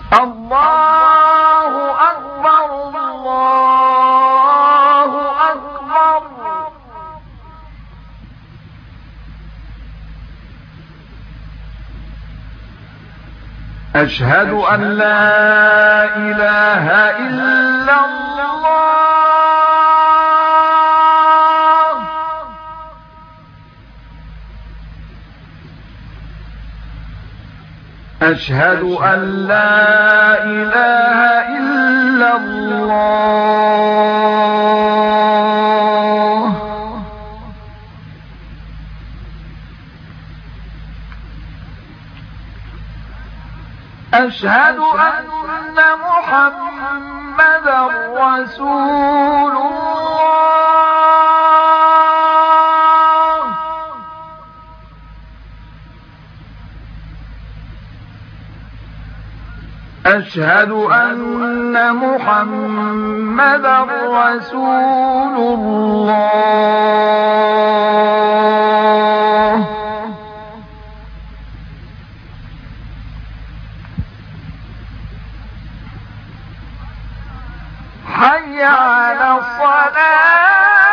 الله أكبر الله أكبر. أشهد أن لا إله إلا الله. أشهد أن لا إله إلا الله. أشهد أن محمدا رسول الله. أشهد أن محمدا رسول الله. حي على الصلاة.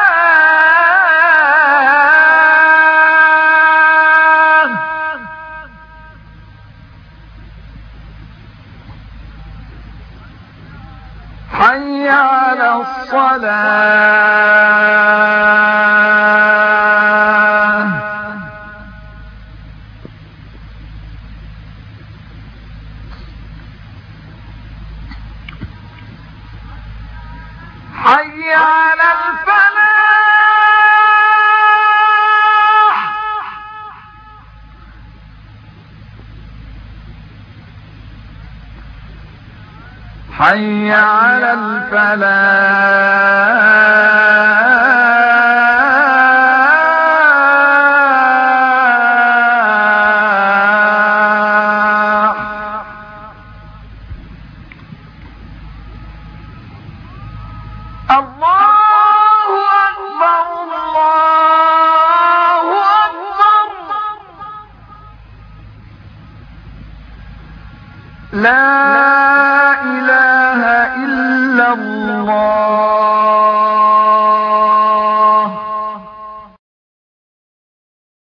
حي على الصلاة. حي على الفلاح. حي على الفلاح. الله أكبر الله أكبر. لا إله إلا الله.